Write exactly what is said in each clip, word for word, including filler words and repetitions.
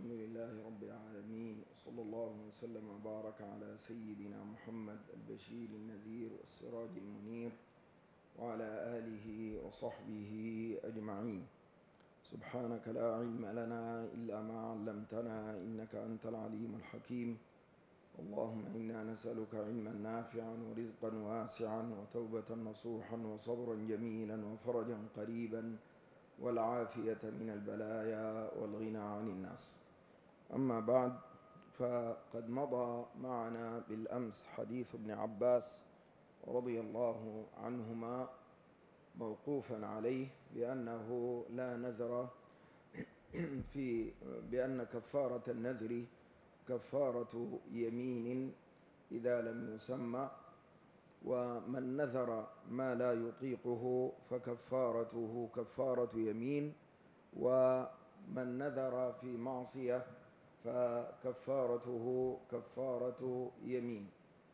الحمد لله رب العالمين، وصلى الله وسلم وبارك على سيدنا محمد البشير النذير والسراج المنير وعلى آله وصحبه أجمعين. سبحانك لا علم لنا إلا ما علمتنا إنك أنت العليم الحكيم. اللهم إنا نسألك علما نافعا ورزقا واسعا وتوبة نصوحا وصبرا جميلا وفرجا قريبا والعافية من البلايا والغنى عن الناس. أما بعد، فقد مضى معنا بالأمس حديث ابن عباس رضي الله عنهما موقوفا عليه بأنه لا نذر في بأن كفارة النذر كفارة يمين إذا لم يسمى، ومن نذر ما لا يطيقه فكفارته كفارة يمين، ومن نذر في معصية فكفارته كفارة يمين.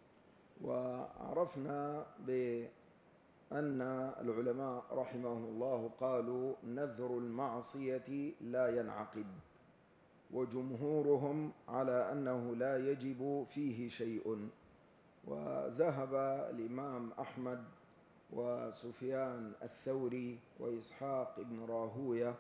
وعرفنا بأن العلماء رحمهم الله قالوا نذر المعصية لا ينعقد، وجمهورهم على أنه لا يجب فيه شيء. وذهب الإمام أحمد وسفيان الثوري وإسحاق بن راهوية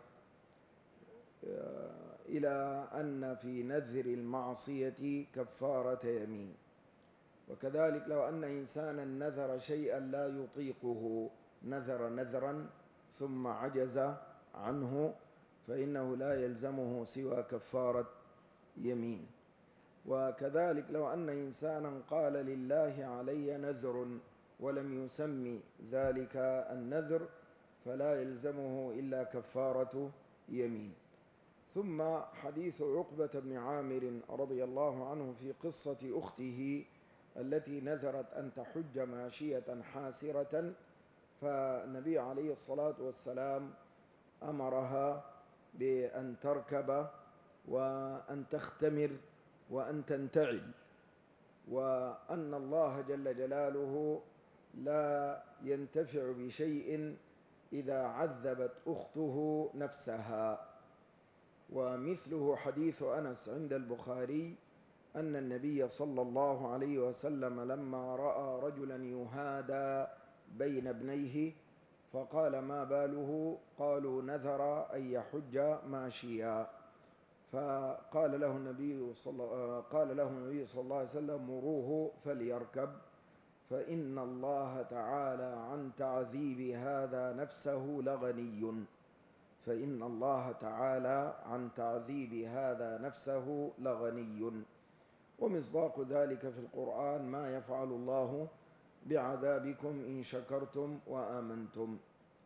إلى أن في نذر المعصية كفارة يمين. وكذلك لو أن إنسانا نذر شيئا لا يطيقه، نذر نذرا ثم عجز عنه، فإنه لا يلزمه سوى كفارة يمين. وكذلك لو أن إنسانا قال لله علي نذر ولم يسمي ذلك النذر فلا يلزمه إلا كفارة يمين. ثم حديث عقبة بن عامر رضي الله عنه في قصة أخته التي نذرت أن تحج ماشية حاسرة، فالنبي عليه الصلاة والسلام أمرها بأن تركب وأن تختمر وأن تنتعل، وأن الله جل جلاله لا ينتفع بشيء إذا عذبت أخته نفسها. ومثله حديث أنس عند البخاري أن النبي صلى الله عليه وسلم لما رأى رجلا يهادى بين ابنيه فقال ما باله؟ قالوا نذر أن يحج ماشيا، فقال له النبي صلى قال له النبي صلى الله عليه وسلم مروه فليركب، فإن الله تعالى عن تعذيب هذا نفسه لغني فإن الله تعالى عن تعذيب هذا نفسه لغني. ومصداق ذلك في القرآن ما يفعل الله بعذابكم إن شكرتم وآمنتم.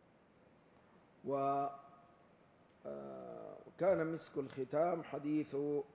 و كان مسك الختام حديث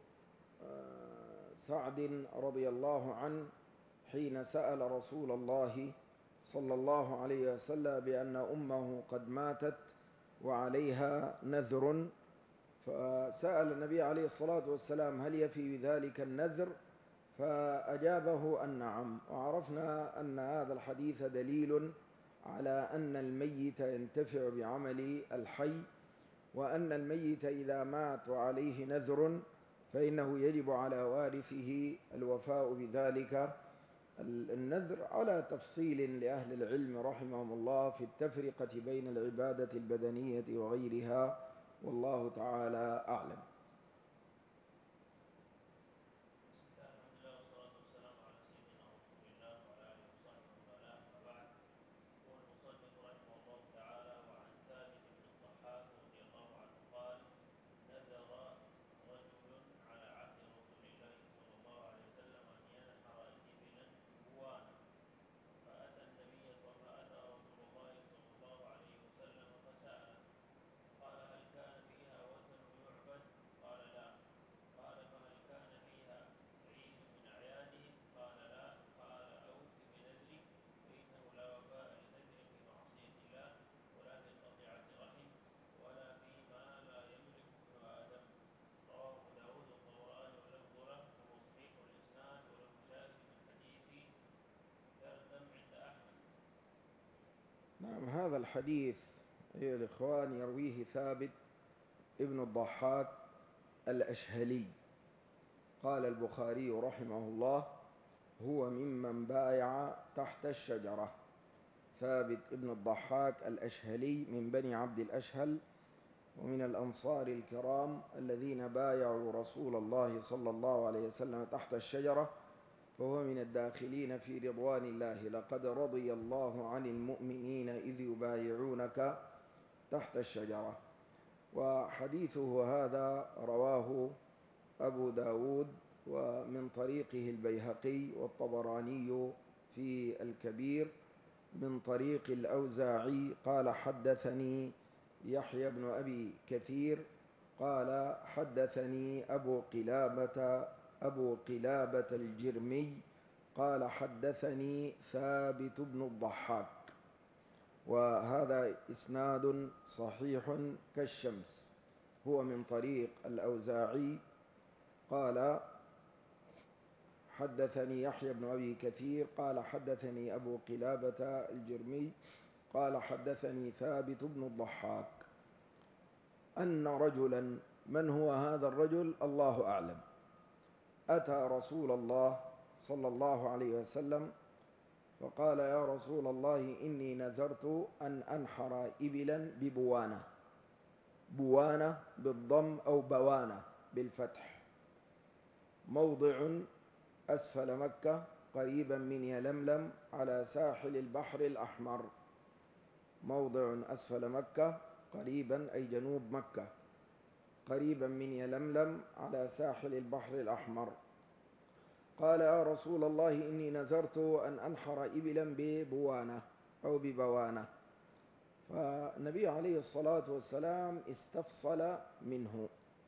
سعد رضي الله عنه حين سأل رسول الله صلى الله عليه وسلم بأن أمه قد ماتت وعليها نذر، فسأل النبي عليه الصلاة والسلام هل يفي بذلك النذر؟ فأجابه أن نعم. وعرفنا أن هذا الحديث دليل على أن الميت ينتفع بعمل الحي، وأن الميت إذا مات وعليه نذر فإنه يجب على وارثه الوفاء بذلك النذر، على تفصيل لأهل العلم رحمهم الله في التفرقة بين العبادة البدنية وغيرها، والله تعالى أعلم. نعم، هذا الحديث أيها الإخوان يرويه ثابت ابن الضحاك الأشهلي. قال البخاري رحمه الله: هو ممن بايع تحت الشجرة. ثابت ابن الضحاك الأشهلي من بني عبد الأشهل، ومن الأنصار الكرام الذين بايعوا رسول الله صلى الله عليه وسلم تحت الشجرة، فهو من الداخلين في رضوان الله. لقد رضي الله عن المؤمنين إذ يبايعونك تحت الشجرة. وحديثه هذا رواه أبو داود ومن طريقه البيهقي والطبراني في الكبير من طريق الأوزاعي قال: حدثني يحيى بن أبي كثير قال: حدثني أبو قلابة أبو قلابة الجرمي قال: حدثني ثابت بن الضحاك. وهذا إسناد صحيح كالشمس. هو من طريق الأوزاعي قال: حدثني يحيى بن أبي كثير قال: حدثني أبو قلابة الجرمي قال: حدثني ثابت بن الضحاك أن رجلا، من هو هذا الرجل الله أعلم، أتى رسول الله صلى الله عليه وسلم فقال: يا رسول الله، إني نذرت أن أنحر إبلا ببوانة. بوانة بالضم أو بوانة بالفتح، موضع أسفل مكة قريبا من يلملم على ساحل البحر الأحمر. موضع أسفل مكة قريبا أي جنوب مكة، قريبا من يلملم على ساحل البحر الأحمر. قال: يا رسول الله، إني نذرت أن أنحر إبلا ببوانة أو ببوانة. فالنبي عليه الصلاة والسلام استفصل منه: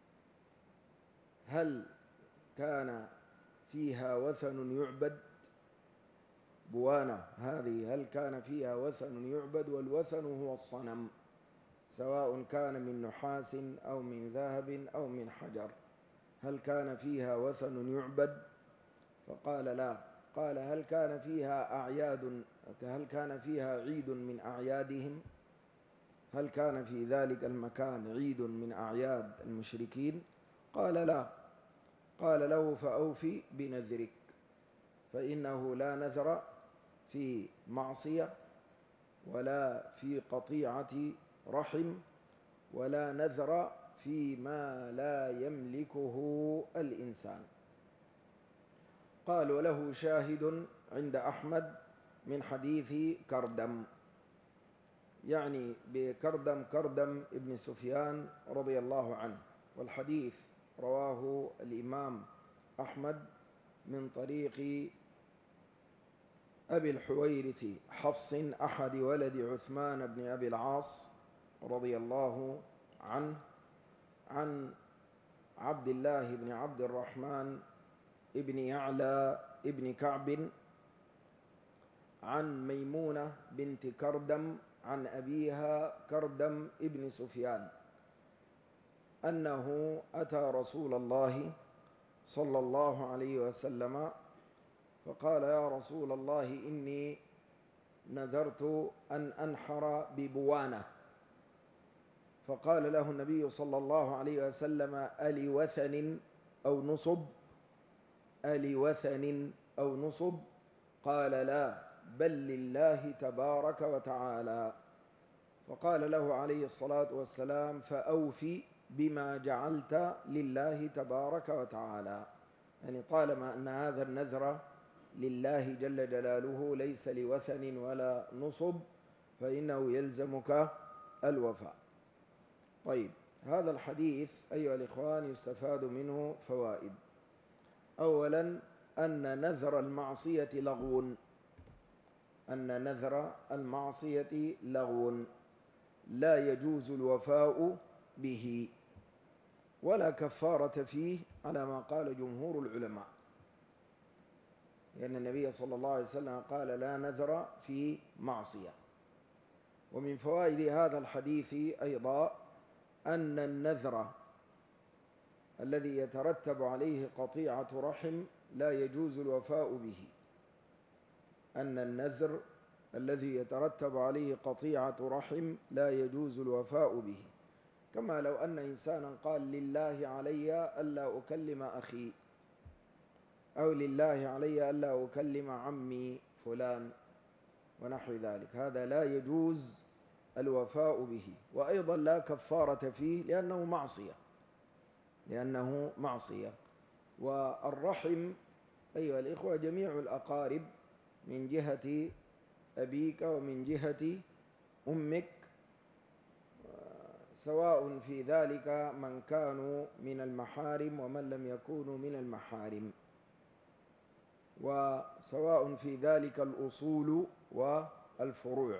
هل كان فيها وثن يعبد؟ بوانة هذه هل كان فيها وثن يعبد؟ والوثن هو الصنم، سواء كان من نحاس أو من ذهب أو من حجر. هل كان فيها وثن يعبد؟ فقال: لا. قال: هل كان فيها أعياد؟ هل كان فيها عيد من أعيادهم؟ هل كان في ذلك المكان عيد من أعياد المشركين؟ قال: لا. قال له: فأوفي بنذرك، فإنه لا نذر في معصية ولا في قطيعة رحم ولا نذر فيما لا يملكه الإنسان. قال: وله شاهد عند أحمد من حديث كردم، يعني بكردم كردم ابن سفيان رضي الله عنه. والحديث رواه الإمام أحمد من طريق أبي الحويرث حفص أحد ولد عثمان بن أبي العاص رضي الله عنه، عن عبد الله بن عبد الرحمن ابن يعلى ابن كعب عن ميمونة بنت كردم عن أبيها كردم ابن سفيان أنه أتى رسول الله صلى الله عليه وسلم فقال: يا رسول الله، إني نذرت أن أنحر ببوانة. فقال له النبي صلى الله عليه وسلم: ألي وثن أو نصب؟ ألي وثن أو نصب؟ قال: لا، بل لله تبارك وتعالى. فقال له عليه الصلاة والسلام: فأوفي بما جعلت لله تبارك وتعالى. يعني طالما أن هذا النذر لله جل جلاله ليس لوثن ولا نصب، فإنه يلزمك الوفاء. طيب، هذا الحديث أيها الإخوان يستفاد منه فوائد. أولا، أن نذر المعصية لغو، أن نذر المعصية لغو لا يجوز الوفاء به ولا كفارة فيه على ما قال جمهور العلماء، لأن النبي صلى الله عليه وسلم قال: لا نذر في معصية. ومن فوائد هذا الحديث أيضا أن النذر الذي يترتب عليه قطيعة رحم لا يجوز الوفاء به. أن النذر الذي يترتب عليه قطيعة رحم لا يجوز الوفاء به، كما لو أن إنسانا قال لله علي ألا أكلم أخي، أو لله علي ألا أكلم عمي فلان ونحو ذلك، هذا لا يجوز الوفاء به، وأيضا لا كفارة فيه لأنه معصية، لأنه معصية. والرحم أيها الإخوة جميع الأقارب من جهة أبيك ومن جهة أمك، سواء في ذلك من كانوا من المحارم ومن لم يكونوا من المحارم، وسواء في ذلك الأصول والفروع،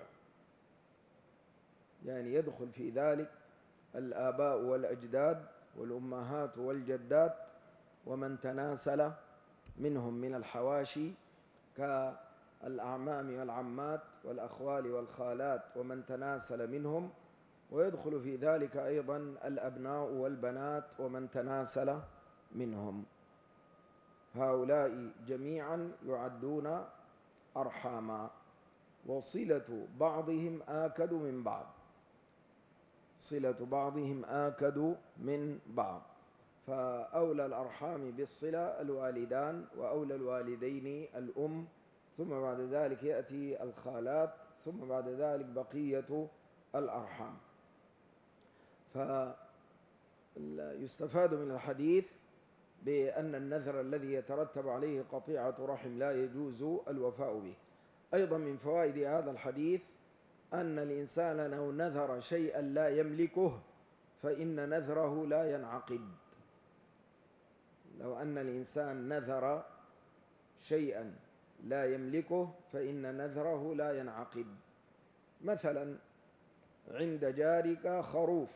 يعني يدخل في ذلك الآباء والأجداد والأمهات والجدات ومن تناسل منهم من الحواشي كالأعمام والعمات والأخوال والخالات ومن تناسل منهم، ويدخل في ذلك أيضا الأبناء والبنات ومن تناسل منهم، هؤلاء جميعا يعدون أرحاما، وصلة بعضهم آكد من بعض، صلة بعضهم آكد من بعض، فأولى الأرحام بالصلة الوالدان، وأولى الوالدين الأم، ثم بعد ذلك يأتي الخالات، ثم بعد ذلك بقية الأرحام. فيستفاد من الحديث بأن النذر الذي يترتب عليه قطيعة رحم لا يجوز الوفاء به. أيضا من فوائد هذا الحديث أن الإنسان لو نذر شيئا لا يملكه فإن نذره لا ينعقد. لو أن الإنسان نذر شيئا لا يملكه فإن نذره لا ينعقد. مثلا عند جارك خروف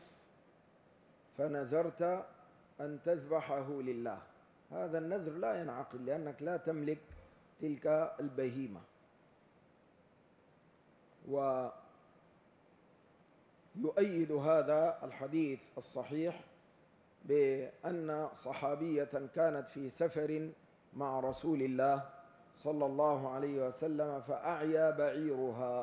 فنذرت أن تذبحه لله، هذا النذر لا ينعقد لأنك لا تملك تلك البهيمة. ويؤيد هذا الحديث الصحيح بأن صحابية كانت في سفر مع رسول الله صلى الله عليه وسلم فأعيا بعيرها،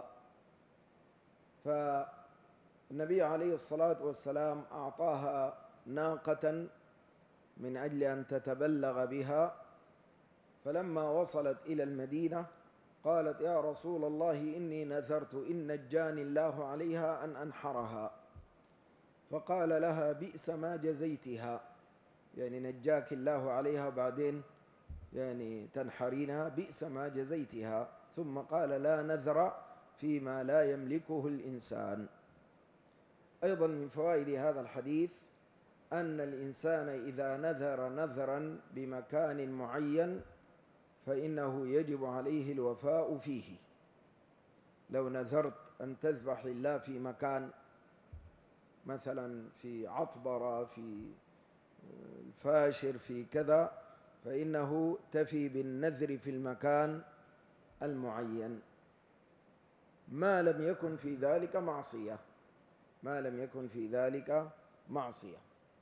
فالنبي عليه الصلاة والسلام أعطاها ناقة من أجل أن تتبلغ بها، فلما وصلت إلى المدينة قالت يا رسول الله إني نذرت إن نجاني الله عليها أن أنحرها، فقال لها بئس ما جزيتها، يعني نجاك الله عليها بعدين يعني تنحرينها، بئس ما جزيتها. ثم قال لا نذر فيما لا يملكه الإنسان. أيضا من فوائد هذا الحديث أن الإنسان إذا نذر نذرا بمكان معين فإنه يجب عليه الوفاء فيه. لو نذرت أن تذبح لله في مكان، مثلا في عطبرة، في الفاشر، في كذا، فإنه تفي بالنذر في المكان المعين ما لم يكن في ذلك معصية، ما لم يكن في ذلك معصية.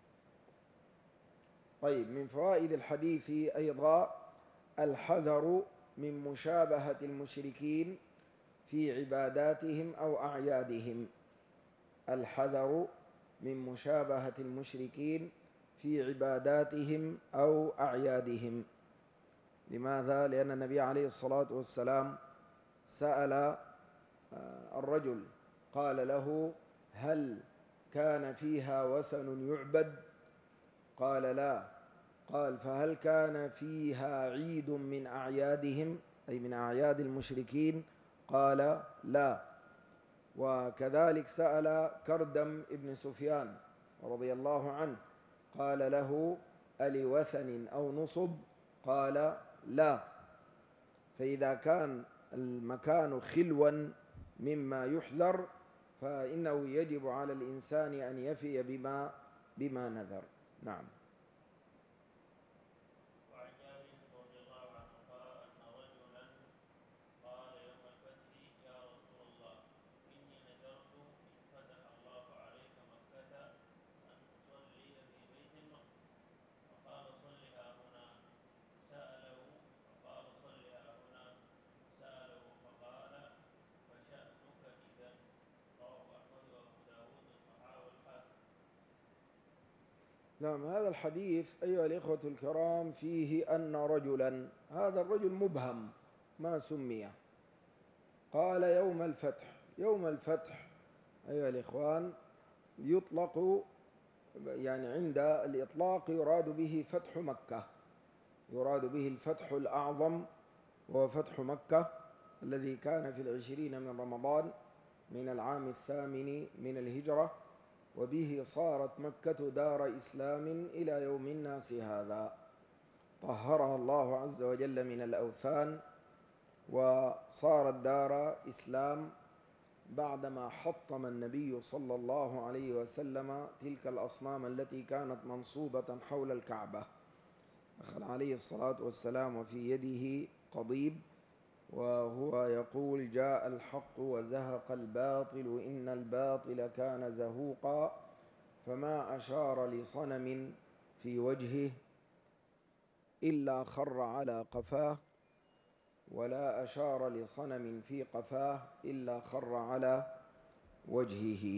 طيب، من فوائد الحديث أيضا الحذر من مشابهة المشركين في عباداتهم أو أعيادهم، الحذر من مشابهة المشركين في عباداتهم أو أعيادهم. لماذا؟ لأن النبي عليه الصلاة والسلام سأل الرجل قال له هل كان فيها وثن يعبد؟ قال لا. قال فهل كان فيها عيد من أعيادهم أي من أعياد المشركين؟ قال لا. وكذلك سأل كردم ابن سفيان رضي الله عنه قال له ألوثن أو نصب؟ قال لا. فإذا كان المكان خلوا مما يحذر فإنه يجب على الإنسان أن يفي بما بما نذر. نعم. وعن جابر رضي الله عنه قال أن رجلا قال يوم الفتح يا رسول الله إني نذرت إن فتح الله عليك مكة أن تصلي في بيت المقدس، فقال صلها هنا. سأله فقال صلها هنا. سأله فقال فشأنك إذا. رواه أحمد وأبو داود وصححه الحاكم. نعم، هذا الحديث أيها الإخوة الكرام فيه أن رجلا، هذا الرجل مبهم ما سمي، قال يوم الفتح. يوم الفتح أيها الإخوان يطلق، يعني عند الإطلاق يراد به فتح مكة، يراد به الفتح الأعظم وهو فتح مكة الذي كان في العشرين من رمضان من العام الثامن من الهجرة، وبه صارت مكة دار إسلام إلى يوم الناس هذا، طهرها الله عز وجل من الأوثان وصارت دار إسلام بعدما حطم النبي صلى الله عليه وسلم تلك الأصنام التي كانت منصوبة حول الكعبة. دخل عليه الصلاة والسلام وفي يده قضيب وهو يقول جاء الحق وزهق الباطل إن الباطل كان زهوقا، فما أشار لصنم في وجهه إلا خر على قفاه، ولا أشار لصنم في قفاه إلا خر على وجهه.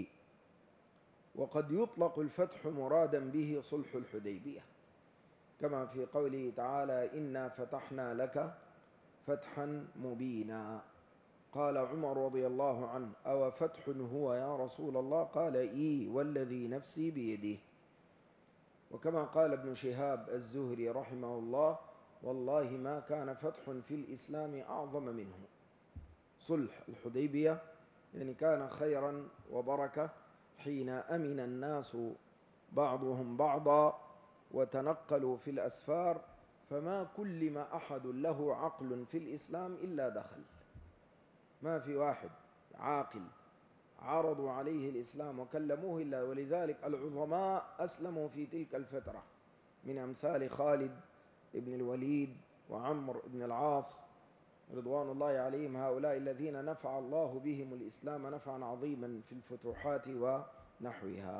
وقد يطلق الفتح مرادا به صلح الحديبية، كما في قوله تعالى إنا فتحنا لك فتحا مبينا. قال عمر رضي الله عنه أو فتح هو يا رسول الله؟ قال إي والذي نفسي بيده. وكما قال ابن شهاب الزهري رحمه الله والله ما كان فتح في الإسلام أعظم منه. صلح الحديبية يعني كان خيرا وبركة حين أمن الناس بعضهم بعضا وتنقلوا في الأسفار، فما كلم أحد له عقل في الإسلام إلا دخل، ما في واحد عاقل عرضوا عليه الإسلام وكلموه إلا، ولذلك العظماء أسلموا في تلك الفترة من أمثال خالد بن الوليد وعمر بن العاص رضوان الله عليهم، هؤلاء الذين نفع الله بهم الإسلام نفعا عظيما في الفتوحات ونحوها.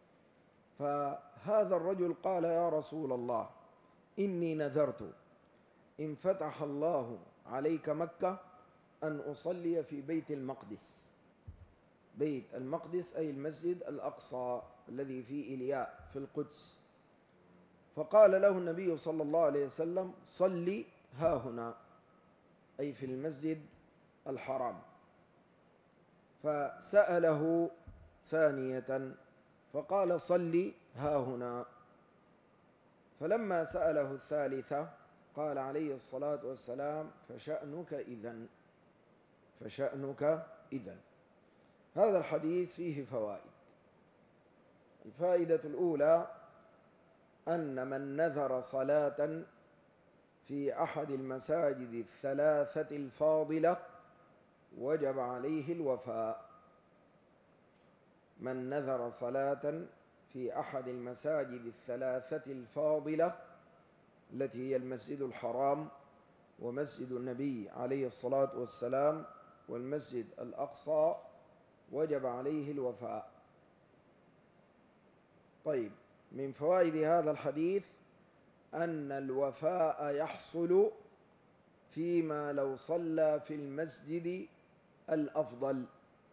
فهذا الرجل قال يا رسول الله إني نذرت إن فتح الله عليك مكة أن أصلي في بيت المقدس. بيت المقدس أي المسجد الأقصى الذي في إلياء في القدس. فقال له النبي صلى الله عليه وسلم صلي ها هنا، أي في المسجد الحرام. فسأله ثانية فقال صلي ها هنا. فلما سأله الثالثة قال عليه الصلاة والسلام فشأنك إذن، فشأنك إذن. هذا الحديث فيه فوائد. الفائدة الأولى أن من نذر صلاة في أحد المساجد الثلاثة الفاضلة وجب عليه الوفاء. من نذر صلاة في أحد المساجد الثلاثة الفاضلة التي هي المسجد الحرام ومسجد النبي عليه الصلاة والسلام والمسجد الأقصى وجب عليه الوفاء. طيب، من فوائد هذا الحديث أن الوفاء يحصل فيما لو صلى في المسجد الأفضل.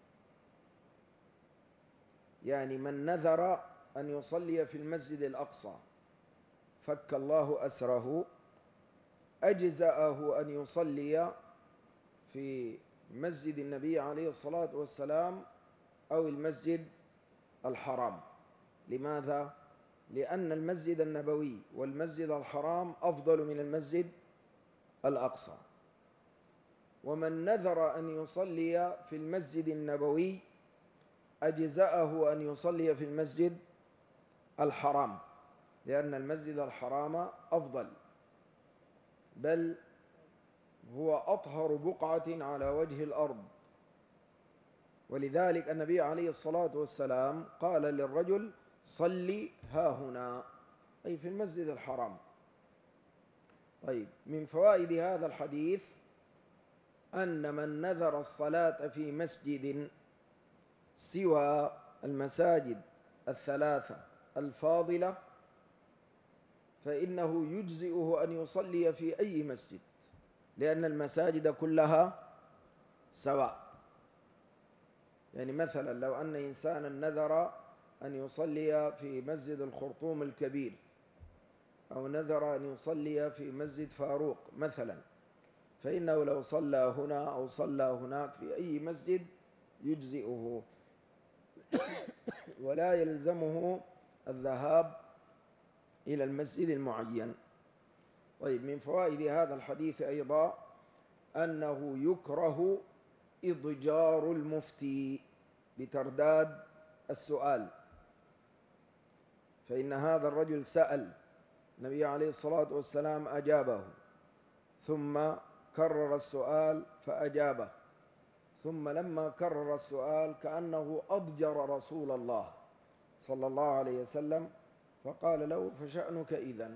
يعني من نذر أن يصلي في المسجد الأقصى فك الله أسره، أجزأه أن يصلي في مسجد النبي عليه الصلاة والسلام أو المسجد الحرام. لماذا؟ لأن المسجد النبوي والمسجد الحرام أفضل من المسجد الأقصى. ومن نذر أن يصلي في المسجد النبوي أجزأه أن يصلي في المسجد الحرام، لأن المسجد الحرام أفضل، بل هو أطهر بقعة على وجه الأرض. ولذلك النبي عليه الصلاة والسلام قال للرجل صلي ها هنا، أي في المسجد الحرام. طيب، من فوائد هذا الحديث أن من نذر الصلاة في مسجد سوى المساجد الثلاثة الفاضلة فإنه يجزئه أن يصلي في أي مسجد، لأن المساجد كلها سواء. يعني مثلا لو أن إنسانا نذر أن يصلي في مسجد الخرطوم الكبير، أو نذر أن يصلي في مسجد فاروق مثلا، فإنه لو صلى هنا أو صلى هناك في أي مسجد يجزئه، ولا يلزمه الذهاب إلى المسجد المعين. طيب، من فوائد هذا الحديث أيضا أنه يكره إضجار المفتي بترداد السؤال، فإن هذا الرجل سأل النبي عليه الصلاة والسلام أجابه، ثم كرر السؤال فأجابه، ثم لما كرر السؤال كأنه أضجر رسول الله صلى الله عليه وسلم، فقال له: فشأنك إذن.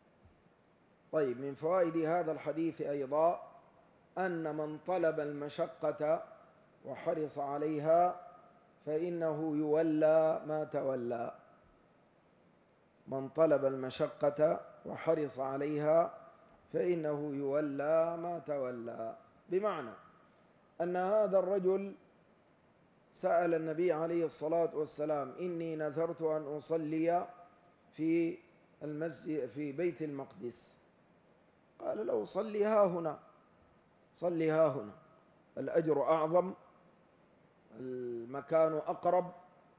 طيب، من فوائد هذا الحديث أيضا أن من طلب المشقة وحرص عليها فإنه يولى ما تولى. من طلب المشقة وحرص عليها فإنه يولى ما تولى، بمعنى أن هذا الرجل سأل النبي عليه الصلاة والسلام: إني نذرت أن أصلي في المسجد في بيت المقدس. قال له: صلها هنا، صلها هنا، الأجر أعظم، المكان أقرب،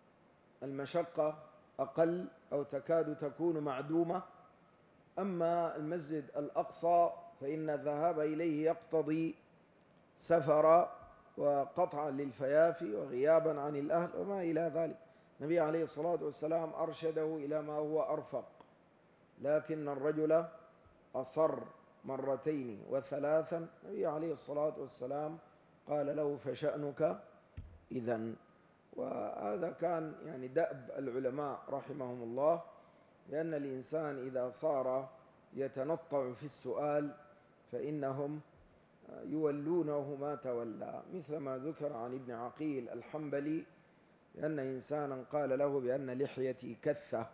المشقة أقل أو تكاد تكون معدومة. أما المسجد الأقصى فإن الذهاب إليه يقتضي سفرا وقطعا للفيافي وغيابا عن الأهل وما إلى ذلك. النبي عليه الصلاة والسلام أرشده إلى ما هو أرفق، لكن الرجل أصر مرتين وثلاثا. النبي عليه الصلاة والسلام قال له: فشأنك إذن. وهذا كان يعني دأب العلماء رحمهم الله، لأن الإنسان إذا صار يتنطع في السؤال فإنهم يولونه ما تولى، مثل ما ذكر عن ابن عقيل الحنبلي لأن إنسانا قال له بأن لحيتي كثة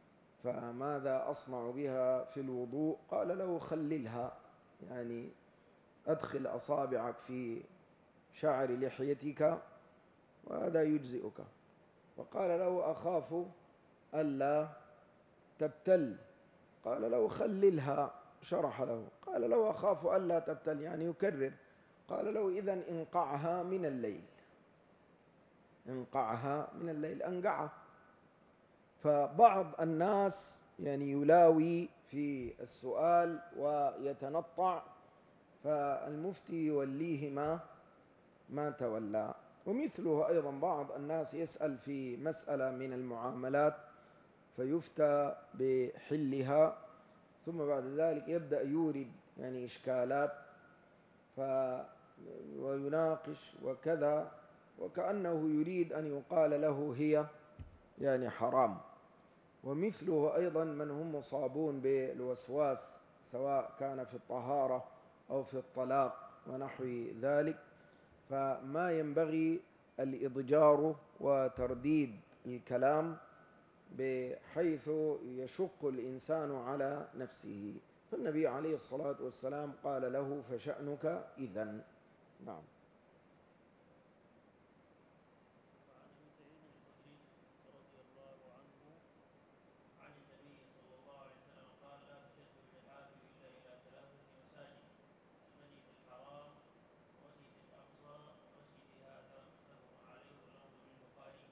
فماذا أصنع بها في الوضوء؟ قال له: خللها، يعني أدخل أصابعك في شعر لحيتك وهذا يجزئك. فقال له: أخاف ألا تبتل. قال له: خللها. شرح له، قال له: أخاف ألا تبتل، يعني يكرر. قال له: إذن انقعها من الليل، انقعها من الليل، أنقعها. فبعض الناس يعني يلاوي في السؤال ويتنطع، فالمفتي يوليه ما ما تولى. ومثله أيضا بعض الناس يسأل في مسألة من المعاملات فيفتى بحلها، ثم بعد ذلك يبدأ يورد يعني إشكالات ف ويناقش وكذا، وكأنه يريد أن يقال له هي يعني حرام. ومثله أيضا من هم مصابون بالوسواس، سواء كان في الطهارة أو في الطلاق ونحو ذلك، فما ينبغي الإضجار وترديد الكلام بحيث يشق الإنسان على نفسه. فالنبي عليه الصلاة والسلام قال له: فشأنك إذن. نعم. وعن ابي سعيد الخدري رضي الله عنه عن النبي صلى الله عليه وسلم قال: لا تشد الرحال الا الى ثلاثه مساجد: المسجد الحرام ومسجد الاقصى ومسجد هذا، متفق عليه واللفظ للبخاري.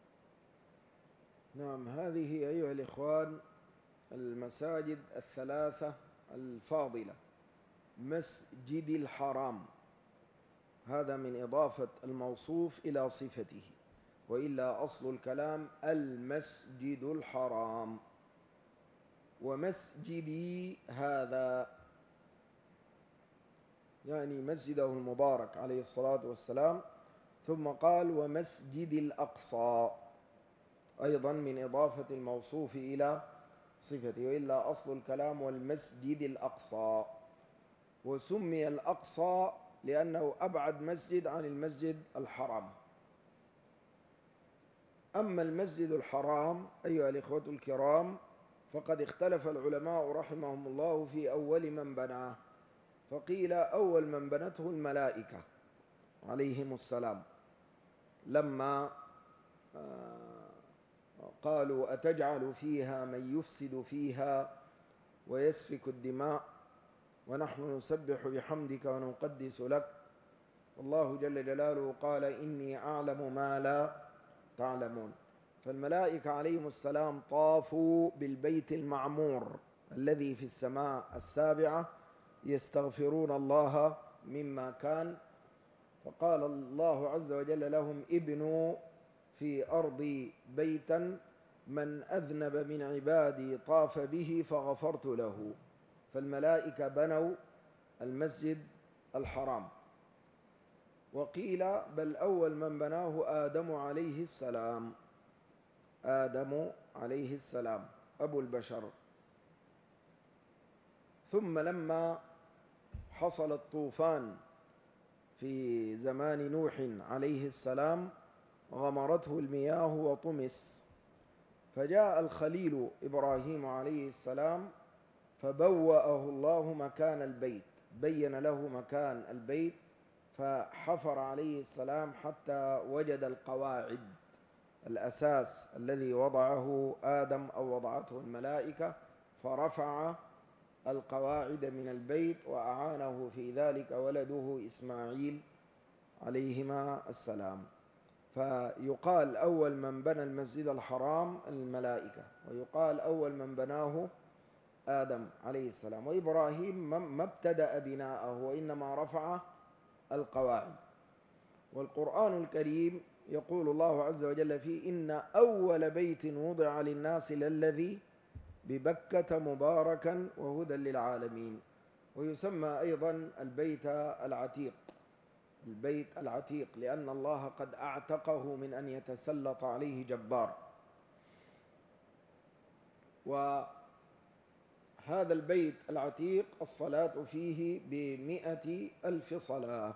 نعم، هذه أيها الإخوان المساجد الثلاثة الفاضلة. مسجد الحرام، هذا من إضافة الموصوف إلى صفته، وإلا أصل الكلام المسجد الحرام. ومسجدي هذا، يعني مسجده المبارك عليه الصلاة والسلام. ثم قال: ومسجد الأقصى، أيضا من إضافة الموصوف إلى صفته، وإلا أصل الكلام والمسجد الأقصى. وسمي الأقصى لأنه أبعد مسجد عن المسجد الحرام. أما المسجد الحرام أيها الإخوة الكرام فقد اختلف العلماء رحمهم الله في أول من بناه، فقيل أول من بنته الملائكة عليهم السلام، لما قالوا أتجعل فيها من يفسد فيها ويسفك الدماء ونحن نسبح بحمدك ونقدس لك. والله جل جلاله قال إني أعلم ما لا تعلمون. فالملائكة عليهم السلام طافوا بالبيت المعمور الذي في السماء السابعة يستغفرون الله مما كان، فقال الله عز وجل لهم ابنوا في أرضي بيتا من أذنب من عبادي طاف به فغفرت له. فالملائكة بنوا المسجد الحرام. وقيل بل أول من بناه آدم عليه السلام، آدم عليه السلام أبو البشر. ثم لما حصل الطوفان في زمان نوح عليه السلام غمرته المياه وطمس، فجاء الخليل إبراهيم عليه السلام فبوأه الله مكان البيت، بين له مكان البيت، فحفر عليه السلام حتى وجد القواعد، الأساس الذي وضعه آدم أو وضعته الملائكة، فرفع القواعد من البيت وأعانه في ذلك ولده إسماعيل عليهما السلام. فيقال أول من بنى المسجد الحرام الملائكة، ويقال أول من بناه آدم عليه السلام. وإبراهيم ما ابتدأ بناءه وإنما رفع القواعد. والقرآن الكريم يقول الله عز وجل فيه إن أول بيت وضع للناس للذي ببكة مباركا وهدى للعالمين. ويسمى أيضا البيت العتيق، البيت العتيق لأن الله قد أعتقه من أن يتسلط عليه جبار. وهذا البيت العتيق الصلاة فيه بمئة ألف صلاة.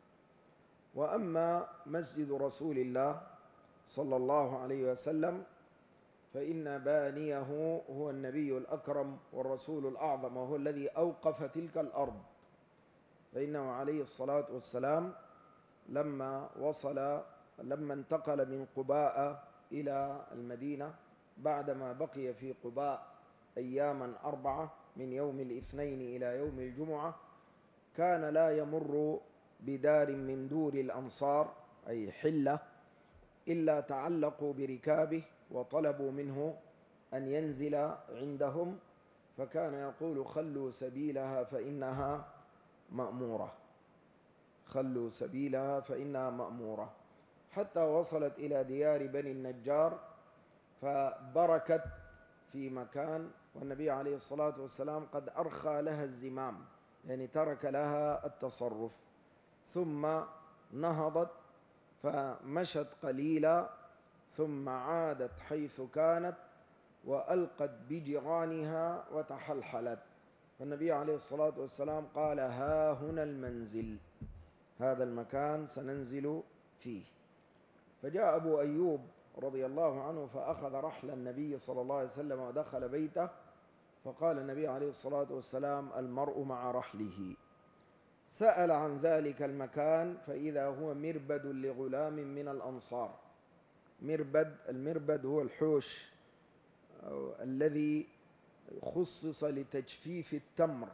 وأما مسجد رسول الله صلى الله عليه وسلم فإن بانيه هو النبي الأكرم والرسول الأعظم، وهو الذي أوقف تلك الأرض. فإنه عليه الصلاة والسلام لما وصل لما انتقل من قباء إلى المدينة بعدما بقي في قباء أياما أربعة من يوم الاثنين إلى يوم الجمعة، كان لا يمر بدار من دور الأنصار أي حلة إلا تعلقوا بركابه وطلبوا منه أن ينزل عندهم، فكان يقول خلوا سبيلها فإنها مأمورة، خلوا سبيلها فإنها مأمورة، حتى وصلت إلى ديار بني النجار فبركت في مكان، والنبي عليه الصلاة والسلام قد أرخى لها الزمام، يعني ترك لها التصرف، ثم نهضت فمشت قليلا ثم عادت حيث كانت وألقت بجيرانها وتحلحلت. فالنبي عليه الصلاة والسلام قال ها هنا المنزل، هذا المكان سننزل فيه. فجاء أبو أيوب رضي الله عنه فأخذ رحل النبي صلى الله عليه وسلم ودخل بيته، فقال النبي عليه الصلاة والسلام المرء مع رحله. سأل عن ذلك المكان فإذا هو مربد لغلام من الأنصار. مربد، المربد هو الحوش الذي خصص لتجفيف التمر،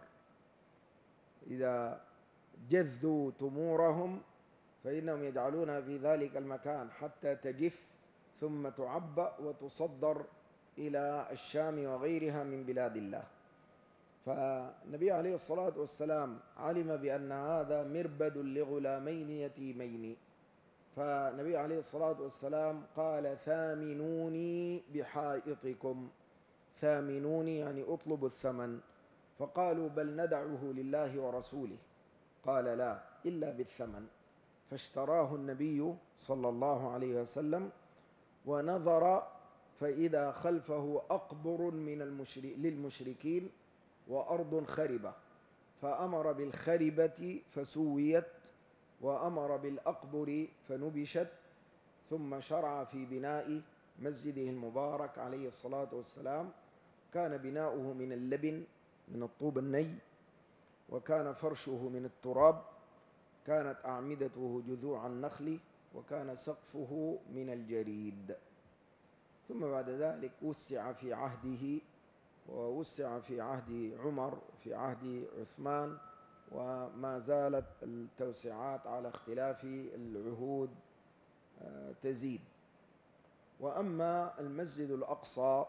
إذا جذوا تمورهم فإنهم يجعلونها في ذلك المكان حتى تجف ثم تعبأ وتصدر إلى الشام وغيرها من بلاد الله. فالنبي عليه الصلاة والسلام علم بأن هذا مربد لغلامين يتيمين، فالنبي عليه الصلاة والسلام قال ثامنوني بحائطكم، ثامنوني يعني اطلبوا الثمن. فقالوا بل ندعه لله ورسوله، قال لا إلا بالثمن. فاشتراه النبي صلى الله عليه وسلم ونظر فإذا خلفه أقبر من المشرك للمشركين وأرض خربة، فأمر بالخربة فسويت وأمر بالأقبر فنبشت، ثم شرع في بناء مسجده المبارك عليه الصلاة والسلام. كان بناؤه من اللبن من الطوب الني، وكان فرشه من التراب، كانت أعمدته جذوع النخل، وكان سقفه من الجريد. ثم بعد ذلك وسع في عهده، ووسع في عهد عمر، في عهد عثمان، وما زالت التوسعات على اختلاف العهود تزيد. وأما المسجد الأقصى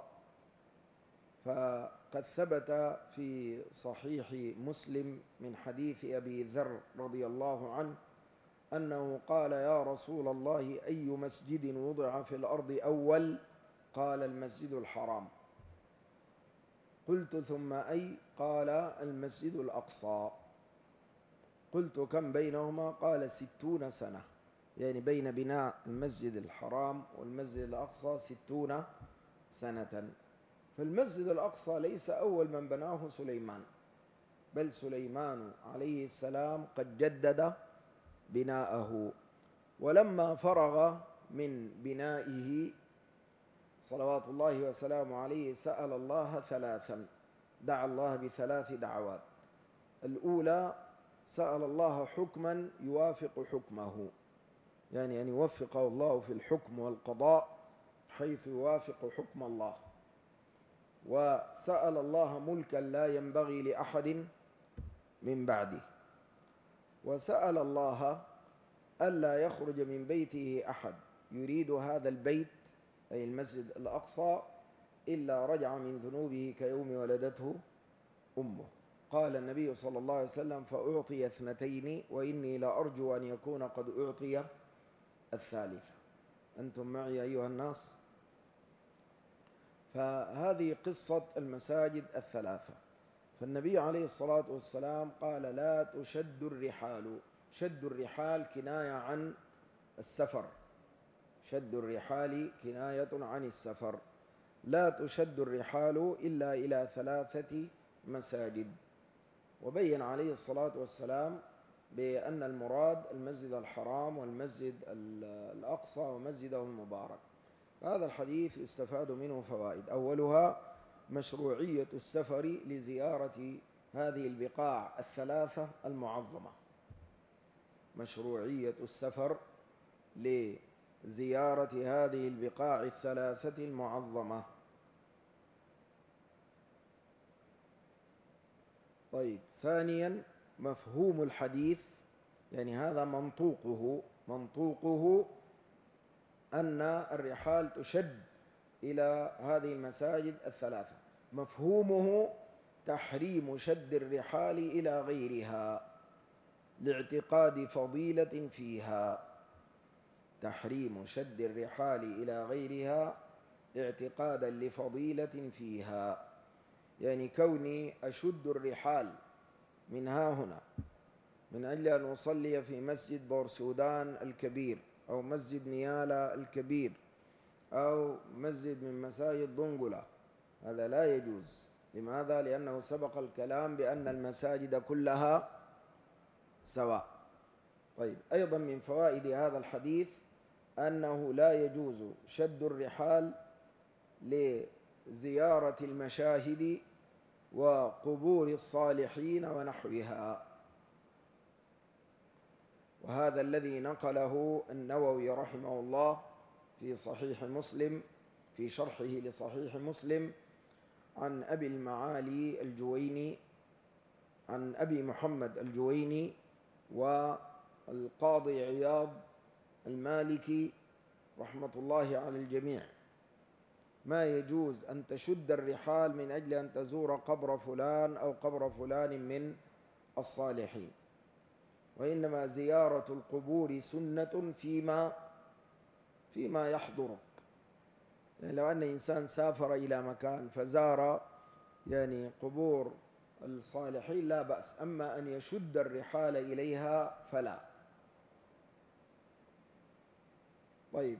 فقد ثبت في صحيح مسلم من حديث أبي ذر رضي الله عنه أنه قال: يا رسول الله، أي مسجد وضع في الأرض أول؟ قال: المسجد الحرام. قلت: ثم أي؟ قال: المسجد الأقصى. قلت: كم بينهما؟ قال: ستون سنة، يعني بين بناء المسجد الحرام والمسجد الأقصى ستون سنة. فالمسجد الأقصى ليس أول من بناه سليمان، بل سليمان عليه السلام قد جدد بناءه. ولما فرغ من بنائه صلوات الله وسلامه عليه سأل الله ثلاثا، دعا الله بثلاث دعوات. الأولى سأل الله حكما يوافق حكمه، يعني أن يوفقه الله في الحكم والقضاء حيث يوافق حكم الله. وسأل الله ملكا لا ينبغي لأحد من بعده. وسأل الله ألا يخرج من بيته أحد يريد هذا البيت، أي المسجد الأقصى، إلا رجع من ذنوبه كيوم ولدته أمه. قال النبي صلى الله عليه وسلم: فأعطي اثنتين وإني لأرجو أن يكون قد أعطي الثالثة. أنتم معي أيها الناس؟ فهذه قصة المساجد الثلاثة. فالنبي عليه الصلاة والسلام قال: لا تشد الرحال. شد الرحال كناية عن السفر، شد الرحال كناية عن السفر. لا تشد الرحال إلا إلى ثلاثة مساجد. وبين عليه الصلاة والسلام بأن المراد المسجد الحرام والمسجد الأقصى ومسجده المبارك. هذا الحديث يستفاد منه فوائد: أولها مشروعية السفر لزيارة هذه البقاع الثلاثة المعظمة، مشروعية السفر لزيارة هذه البقاع الثلاثة المعظمة. طيب، ثانيا مفهوم الحديث، يعني هذا منطوقه منطوقه أن الرحال تشد إلى هذه المساجد الثلاثة. مفهومه تحريم شد الرحال إلى غيرها لاعتقاد فضيلة فيها. تحريم شد الرحال إلى غيرها اعتقادا لفضيلة فيها، يعني كوني أشد الرحال من ها هنا من أجل أن أصلي في مسجد بورسودان الكبير أو مسجد نيالا الكبير أو مسجد من مساجد ضنقلة، هذا لا يجوز. لماذا؟ لأنه سبق الكلام بأن المساجد كلها سواء. طيب، أيضا من فوائد هذا الحديث أنه لا يجوز شد الرحال لزيارة المشاهد وقبور الصالحين ونحوها، وهذا الذي نقله النووي رحمه الله في صحيح مسلم في شرحه لصحيح مسلم عن أبي المعالي الجويني، عن أبي محمد الجويني والقاضي عياض المالكي رحمة الله على الجميع: ما يجوز أن تشد الرحال من أجل أن تزور قبر فلان أو قبر فلان من الصالحين، وإنما زيارة القبور سنة فيما فيما يحضرك. يعني لو أن إنسان سافر إلى مكان فزار يعني قبور الصالحين لا بأس، أما أن يشد الرحال إليها فلا. طيب،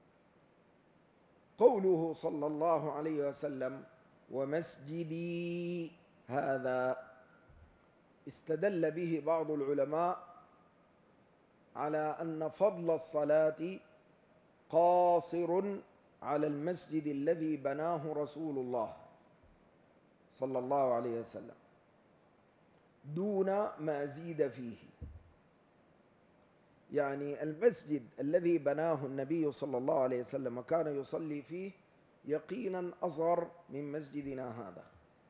قوله صلى الله عليه وسلم: ومسجدي هذا، استدل به بعض العلماء على أن فضل الصلاة قاصر على المسجد الذي بناه رسول الله صلى الله عليه وسلم دون ما زيد فيه. يعني المسجد الذي بناه النبي صلى الله عليه وسلم وكان يصلي فيه يقينا أصغر من مسجدنا هذا.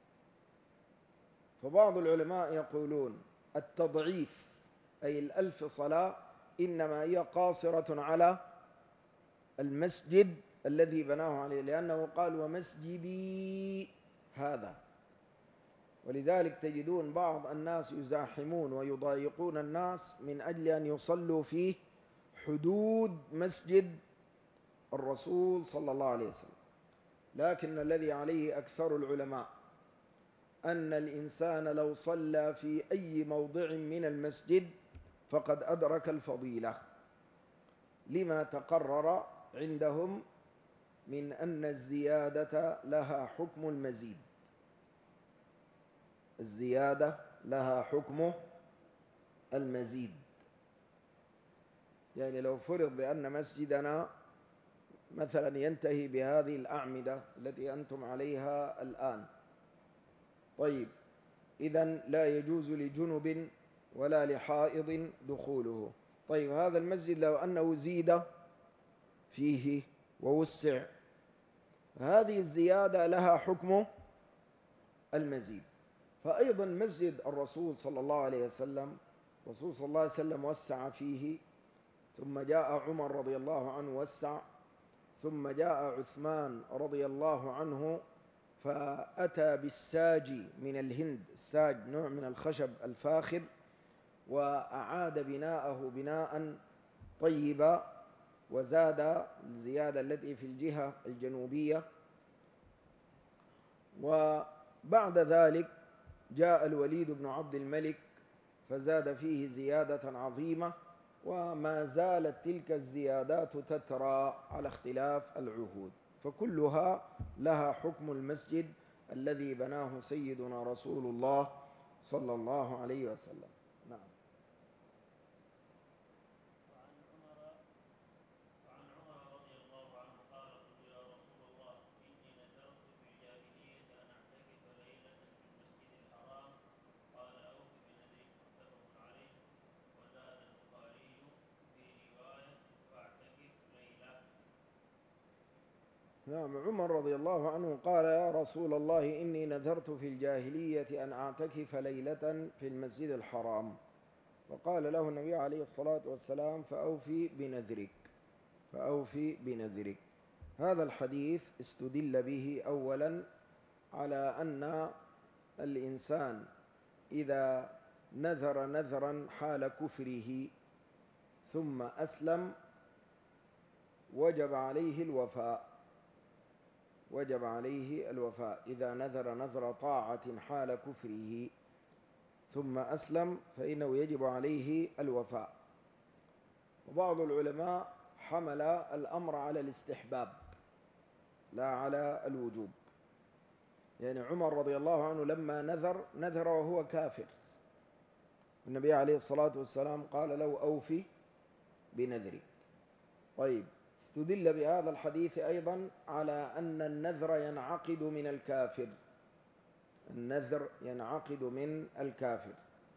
فبعض العلماء يقولون التضعيف أي الألف صلاة إنما هي قاصرة على المسجد الذي بناه عليه، لأنه قال ومسجدي هذا. ولذلك تجدون بعض الناس يزاحمون ويضايقون الناس من أجل أن يصلوا في حدود مسجد الرسول صلى الله عليه وسلم. لكن الذي عليه أكثر العلماء أن الإنسان لو صلى في أي موضع من المسجد فقد أدرك الفضيلة، لما تقرر عندهم من أن الزيادة لها حكم المزيد. الزيادة لها حكم المزيد. يعني لو فرض بأن مسجدنا مثلا ينتهي بهذه الأعمدة التي أنتم عليها الآن، طيب إذن لا يجوز لجنب ولا لحائض دخوله. طيب هذا المسجد لو أنه زيد فيه ووسع، هذه الزيادة لها حكم المزيد. فأيضا مسجد الرسول صلى الله عليه وسلم، الرسول صلى الله عليه وسلم وسع فيه، ثم جاء عمر رضي الله عنه وسع، ثم جاء عثمان رضي الله عنه فأتى بالساج من الهند. الساج نوع من الخشب الفاخر، وأعاد بناءه بناء طيبا، وزاد الزيادة التي في الجهة الجنوبية. وبعد ذلك جاء الوليد بن عبد الملك فزاد فيه زيادة عظيمة، وما زالت تلك الزيادات تترى على اختلاف العهود، فكلها لها حكم المسجد الذي بناه سيدنا رسول الله صلى الله عليه وسلم. نعم. وعن عمر وعن عمر رضي الله عنه قال قلت يا رسول الله إني نذرت في الجاهلية أن أعتكف ليلة في المسجد الحرام قال أوف بنذرك متفق عليه. وزاد البخاري في رواية فاعتكف ليلة. نعم. عمر رضي الله عنه قال يا رسول الله إني نذرت في الجاهلية أن أعتكف ليلة في المسجد الحرام، وقال له النبي عليه الصلاة والسلام فأوفي بنذرك فأوفي بنذرك. هذا الحديث استدل به أولا على أن الإنسان إذا نذر نذرا حال كفره ثم أسلم وجب عليه الوفاء وجب عليه الوفاء إذا نذر نذر طاعة حال كفره ثم أسلم فإنه يجب عليه الوفاء. وبعض العلماء حمل الأمر على الاستحباب لا على الوجوب. يعني عمر رضي الله عنه لما نذر نذر وهو كافر، النبي عليه الصلاة والسلام قال له أوفي بنذرك. طيب استدل بهذا الحديث أيضا على أن النذر ينعقد من الكافر النذر ينعقد من الكافر.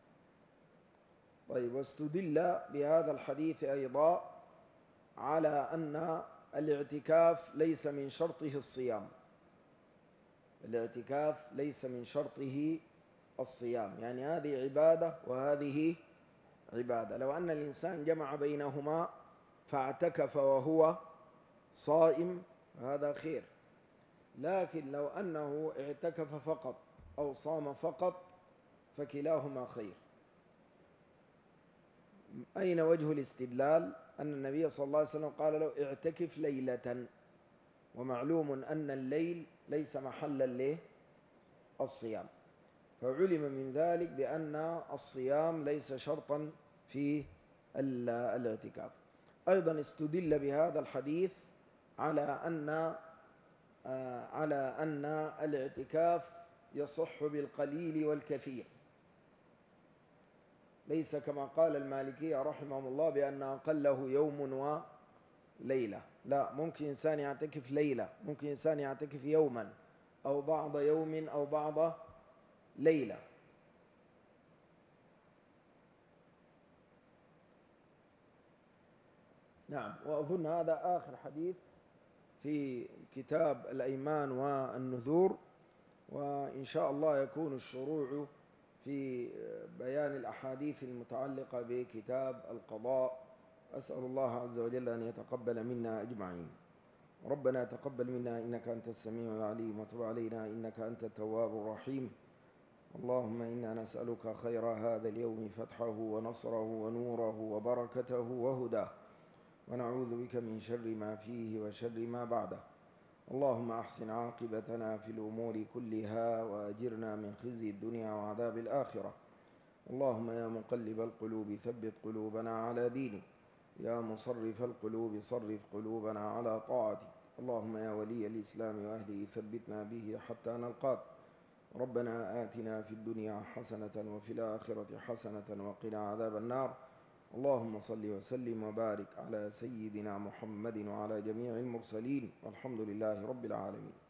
طيب واستدل بهذا الحديث أيضا على أن الاعتكاف ليس من شرطه الصيام الاعتكاف ليس من شرطه الصيام، يعني هذه عبادة وهذه عبادة. لو أن الإنسان جمع بينهما فاعتكف وهو صائم هذا خير، لكن لو أنه اعتكف فقط أو صام فقط فكلاهما خير. أين وجه الاستدلال؟ أن النبي صلى الله عليه وسلم قال له اعتكف ليلة، ومعلوم أن الليل ليس محلا للصيام، فعلم من ذلك بأن الصيام ليس شرطا في الاعتكاف. أيضا استدل بهذا الحديث على أن على أن الاعتكاف يصح بالقليل والكثير، ليس كما قال المالكية رحمهم الله بأن أقله يوم وليلة، لا، ممكن إنسان يعتكف ليلة، ممكن إنسان يعتكف يوما أو بعض يوم أو بعض ليلة. نعم. وأظن هذا آخر حديث في كتاب الأيمان والنذور، وإن شاء الله يكون الشروع في بيان الأحاديث المتعلقة بكتاب القضاء. أسأل الله عز وجل أن يتقبل منا أجمعين. ربنا تقبل منا إنك أنت السميع العليم، وتب علينا إنك أنت التواب الرحيم. اللهم إنا نسألك خير هذا اليوم، فتحه ونصره ونوره وبركته وهداه، ونعوذ بك من شر ما فيه وشر ما بعده. اللهم أحسن عاقبتنا في الأمور كلها، وأجرنا من خزي الدنيا وعذاب الآخرة. اللهم يا مقلب القلوب ثبت قلوبنا على دينك، يا مصرف القلوب صرف قلوبنا على طاعتك. اللهم يا ولي الإسلام وأهله ثبتنا به حتى نلقاك. ربنا آتنا في الدنيا حسنة وفي الآخرة حسنة وقنا عذاب النار. اللهم صل وسلم وبارك على سيدنا محمد وعلى جميع المرسلين، والحمد لله رب العالمين.